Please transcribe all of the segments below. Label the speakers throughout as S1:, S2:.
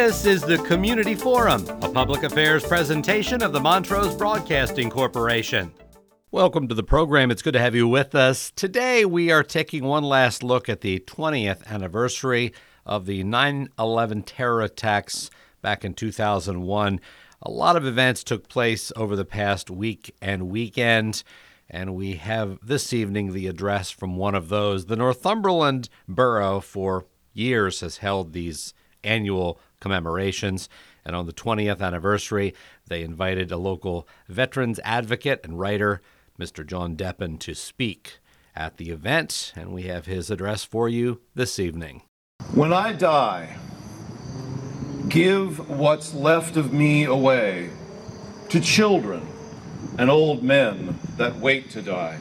S1: This is the Community Forum, a public affairs presentation of the Montrose Broadcasting Corporation. Welcome to the program. It's good to have you with us. Today we are taking one last look at the 20th anniversary of the 9/11 terror attacks back in 2001. A lot of events took place over the past week and weekend, and we have this evening the address from one of those. The Northumberland Borough for years has held these annual commemorations, and on the 20th anniversary, they invited a local veterans advocate and writer, Mr. John Deppen, to speak at the event, and we have his address for you this evening.
S2: When I die, give what's left of me away to children and old men that wait to die.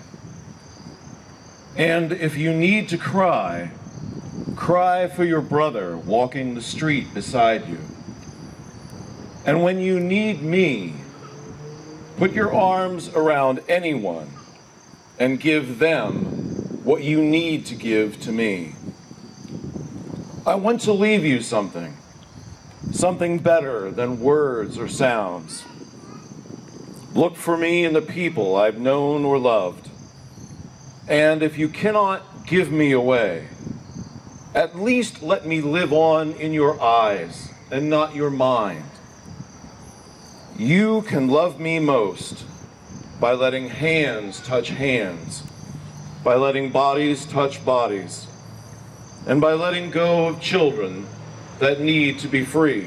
S2: And if you need to cry, cry for your brother walking the street beside you. And when you need me, put your arms around anyone and give them what you need to give to me. I want to leave you something better than words or sounds. Look for me in the people I've known or loved. And if you cannot give me away, at least let me live on in your eyes and not your mind. You can love me most by letting hands touch hands, by letting bodies touch bodies, and by letting go of children that need to be free.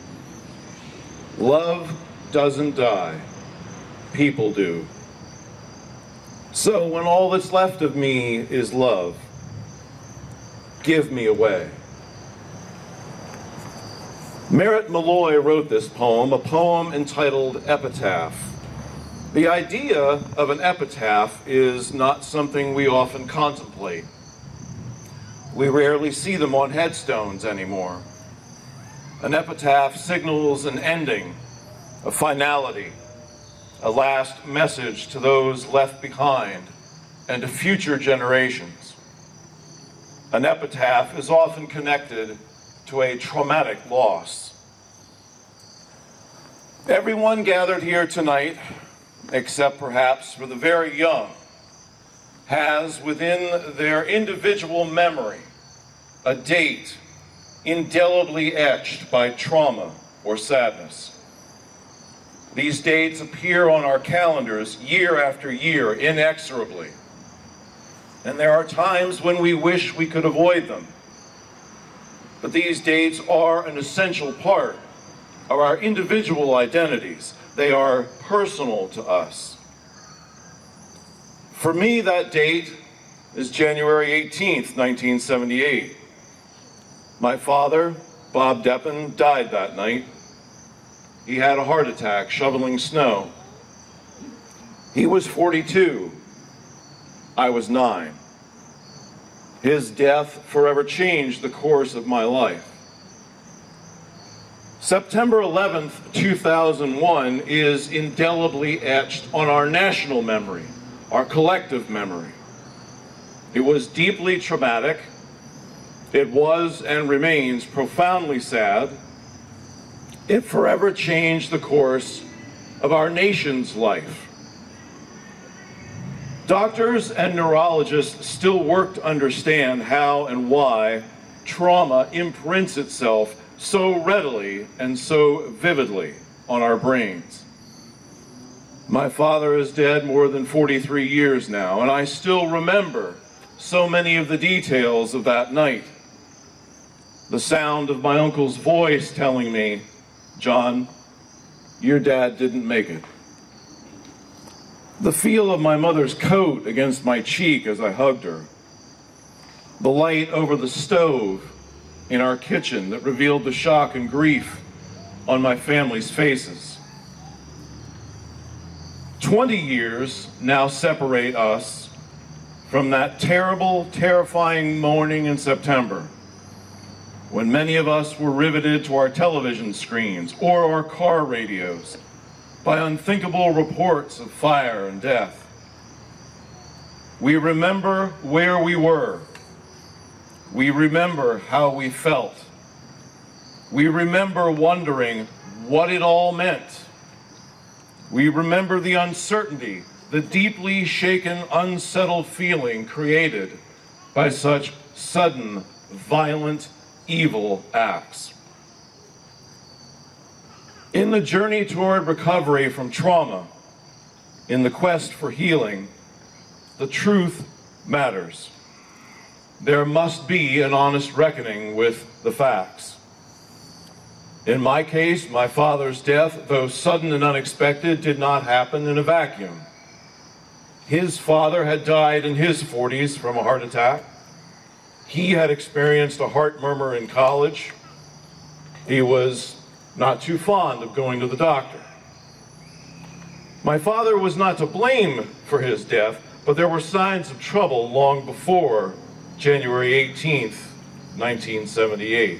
S2: Love doesn't die, people do. So when all that's left of me is love, give me away. Merritt Malloy wrote this poem, a poem entitled Epitaph. The idea of an epitaph is not something we often contemplate. We rarely see them on headstones anymore. An epitaph signals an ending, a finality, a last message to those left behind and to future generations. An epitaph is often connected to a traumatic loss. Everyone gathered here tonight, except perhaps for the very young, has within their individual memory a date indelibly etched by trauma or sadness. These dates appear on our calendars year after year, inexorably. And there are times when we wish we could avoid them. But these dates are an essential part of our individual identities. They are personal to us. For me, that date is January 18th, 1978. My father, Bob Deppen, died that night. He had a heart attack shoveling snow. He was 42. I was 9. His death forever changed the course of my life. September 11th, 2001 is indelibly etched on our national memory, our collective memory. It was deeply traumatic. It was and remains profoundly sad. It forever changed the course of our nation's life. Doctors and neurologists still work to understand how and why trauma imprints itself so readily and so vividly on our brains. My father is dead more than 43 years now, and I still remember so many of the details of that night. The sound of my uncle's voice telling me, "John, your dad didn't make it." The feel of my mother's coat against my cheek as I hugged her. The light over the stove in our kitchen that revealed the shock and grief on my family's faces. 20 years now separate us from that terrible, terrifying morning in September, when many of us were riveted to our television screens or our car radios by unthinkable reports of fire and death. We remember where we were. We remember how we felt. We remember wondering what it all meant. We remember the uncertainty, the deeply shaken, unsettled feeling created by such sudden, violent, evil acts. In the journey toward recovery from trauma, in the quest for healing, the truth matters. There must be an honest reckoning with the facts. In my case, my father's death, though sudden and unexpected, did not happen in a vacuum. His father had died in his 40s from a heart attack. He had experienced a heart murmur in college. He was not too fond of going to the doctor. My father was not to blame for his death, but there were signs of trouble long before January 18th, 1978.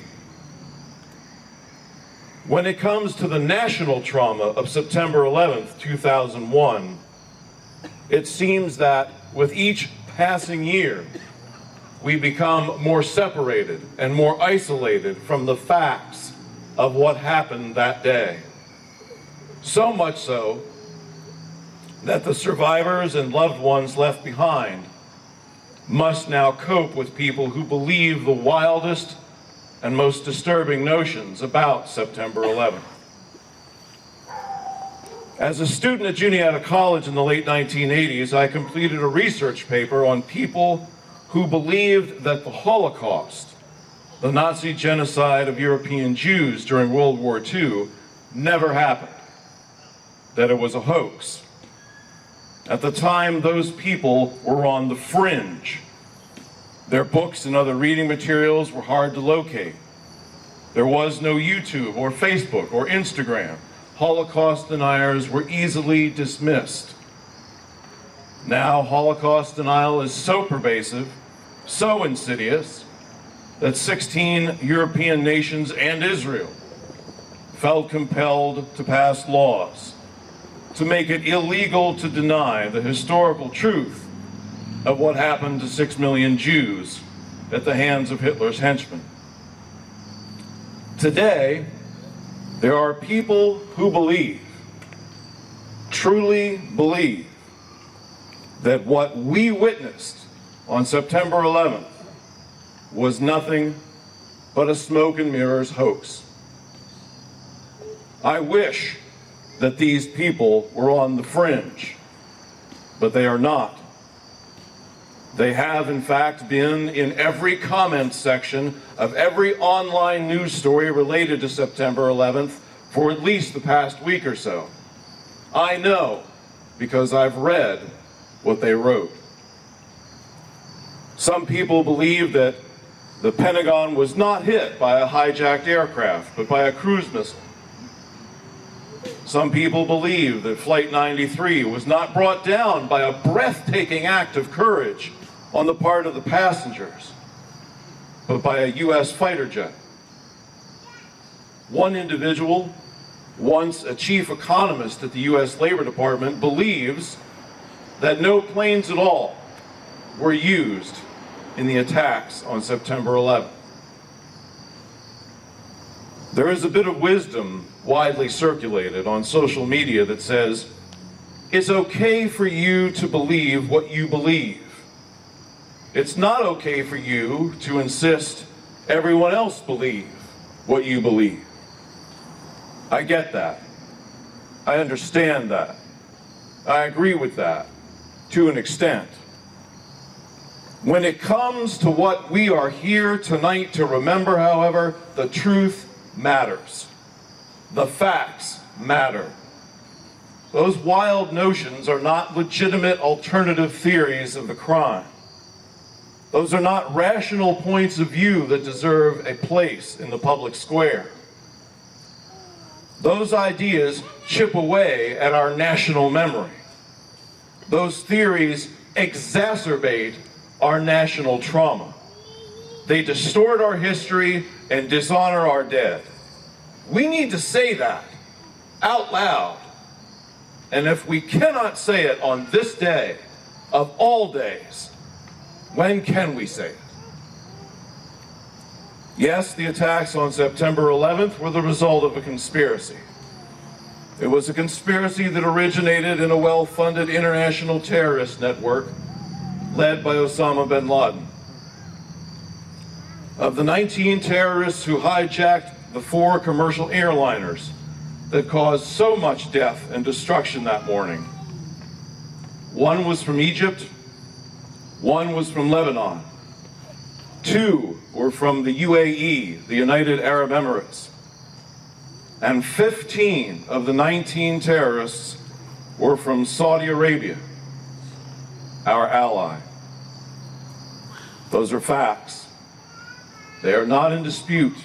S2: When it comes to the national trauma of September 11th, 2001, it seems that with each passing year, we become more separated and more isolated from the facts of what happened that day. So much so that the survivors and loved ones left behind must now cope with people who believe the wildest and most disturbing notions about September 11th. As a student at Juniata College in the late 1980s, I completed a research paper on people who believed that the Holocaust, the Nazi genocide of European Jews during World War II, never happened, that it was a hoax. At the time, those people were on the fringe. Their books and other reading materials were hard to locate. There was no YouTube or Facebook or Instagram. Holocaust deniers were easily dismissed. Now, Holocaust denial is so pervasive, so insidious, that 16 European nations and Israel felt compelled to pass laws to make it illegal to deny the historical truth of what happened to 6 million Jews at the hands of Hitler's henchmen. Today, there are people who believe, truly believe, that what we witnessed on September 11th was nothing but a smoke and mirrors hoax. I wish that these people were on the fringe, but they are not. They have, in fact, been in every comment section of every online news story related to September 11th for at least the past week or so. I know because I've read what they wrote. Some people believe that the Pentagon was not hit by a hijacked aircraft, but by a cruise missile. Some people believe that Flight 93 was not brought down by a breathtaking act of courage on the part of the passengers, but by a U.S. fighter jet. One individual, once a chief economist at the U.S. Labor Department, believes that no planes at all were used in the attacks on September 11th. There is a bit of wisdom widely circulated on social media that says, it's okay for you to believe what you believe. It's not okay for you to insist everyone else believe what you believe. I get that. I understand that. I agree with that to an extent. When it comes to what we are here tonight to remember, however, the truth matters. The facts matter. Those wild notions are not legitimate alternative theories of the crime. Those are not rational points of view that deserve a place in the public square. Those ideas chip away at our national memory. Those theories exacerbate our national trauma. They distort our history and dishonor our dead. We need to say that out loud. And if we cannot say it on this day of all days, when can we say it? Yes, the attacks on September 11th were the result of a conspiracy. It was a conspiracy that originated in a well-funded international terrorist network led by Osama bin Laden. Of the 19 terrorists who hijacked the 4 commercial airliners that caused so much death and destruction that morning, 1 was from Egypt, 1 was from Lebanon, 2 were from the UAE, the United Arab Emirates, and 15 of the 19 terrorists were from Saudi Arabia, our ally. Those are facts. They are not in dispute.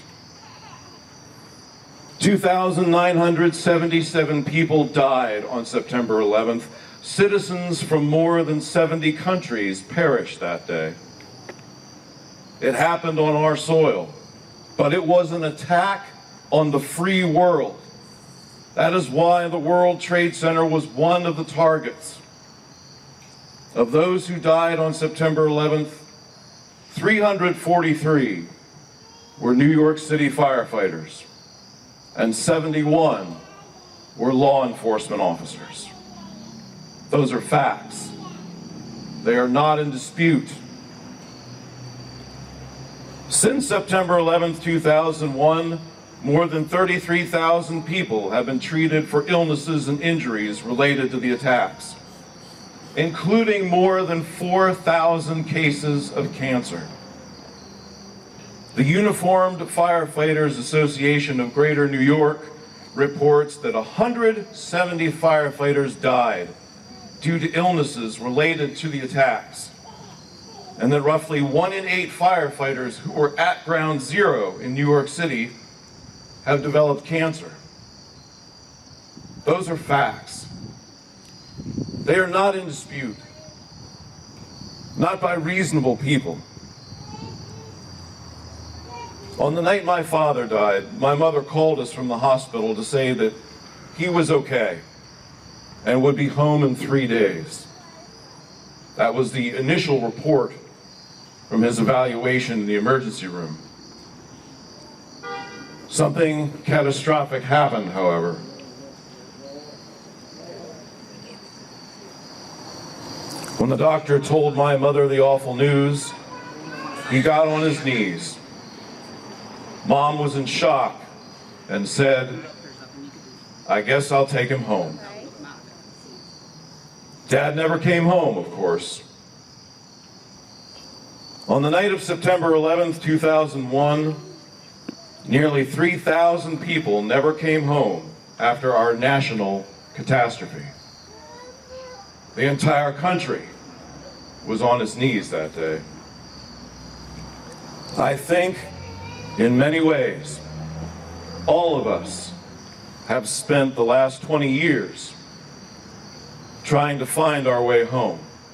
S2: 2,977 people died on September 11th. Citizens from more than 70 countries perished that day. It happened on our soil, but it was an attack on the free world. That is why the World Trade Center was one of the targets. Of those who died on September 11th, 343 were New York City firefighters, and 71 were law enforcement officers. Those are facts. They are not in dispute. Since September 11th, 2001, more than 33,000 people have been treated for illnesses and injuries related to the attacks, including more than 4,000 cases of cancer. The Uniformed Firefighters Association of Greater New York reports that 170 firefighters died due to illnesses related to the attacks, and that roughly 1 in 8 firefighters who were at ground zero in New York City have developed cancer. Those are facts. They are not in dispute, not by reasonable people. On the night my father died, my mother called us from the hospital to say that he was okay and would be home in 3 days. That was the initial report from his evaluation in the emergency room. Something catastrophic happened, however. When the doctor told my mother the awful news, he got on his knees. Mom was in shock and said, "I guess I'll take him home." Dad never came home, of course. On the night of September 11th, 2001, nearly 3,000 people never came home after our national catastrophe. The entire country was on its knees that day. I think, in many ways, all of us have spent the last 20 years trying to find our way home.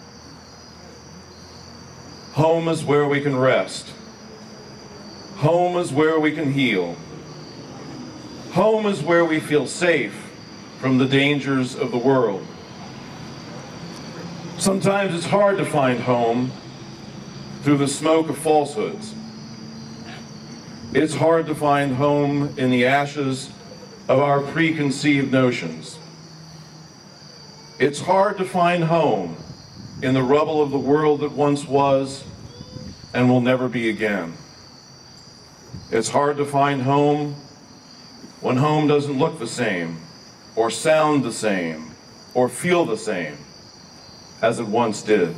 S2: Home is where we can rest. Home is where we can heal. Home is where we feel safe from the dangers of the world. Sometimes it's hard to find home through the smoke of falsehoods. It's hard to find home in the ashes of our preconceived notions. It's hard to find home in the rubble of the world that once was and will never be again. It's hard to find home when home doesn't look the same, or sound the same, or feel the same as it once did.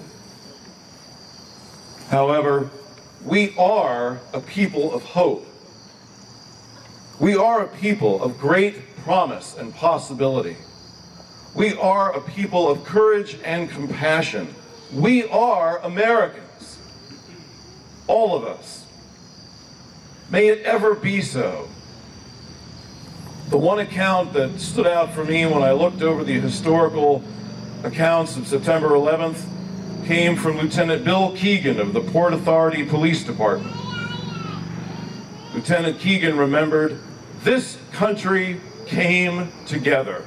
S2: However, we are a people of hope. We are a people of great promise and possibility. We are a people of courage and compassion. We are Americans. All of us. May it ever be so. The one account that stood out for me when I looked over the historical accounts of September 11th came from Lieutenant Bill Keegan of the Port Authority Police Department. Lieutenant Keegan remembered, "This country came together.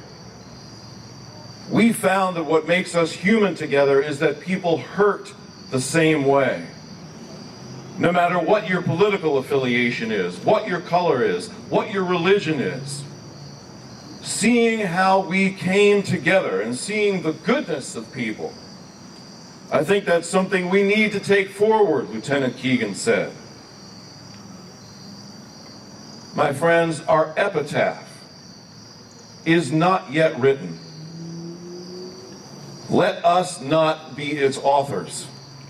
S2: We found that what makes us human together is that people hurt the same way. No matter what your political affiliation is, what your color is, what your religion is, seeing how we came together and seeing the goodness of people, I think that's something we need to take forward, Lieutenant Keegan said. My friends, our epitaph is not yet written. Let us not be its authors.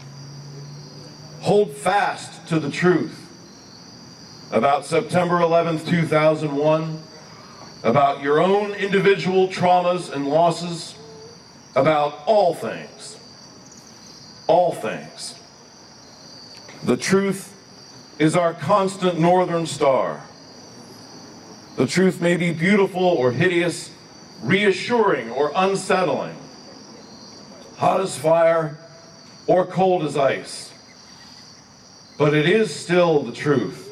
S2: Hold fast to the truth about September 11th, 2001, about your own individual traumas and losses, about all things. All things. The truth is our constant northern star. The truth may be beautiful or hideous, reassuring or unsettling, hot as fire or cold as ice. But it is still the truth.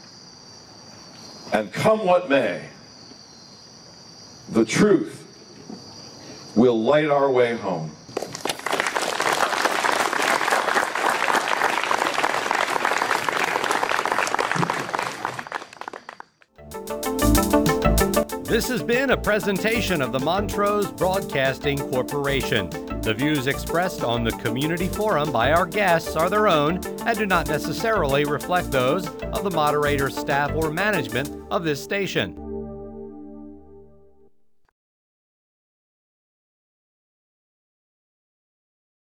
S2: And come what may, the truth will light our way home.
S1: This has been a presentation of the Montrose Broadcasting Corporation. The views expressed on the community forum by our guests are their own and do not necessarily reflect those of the moderator, staff, or management of this station.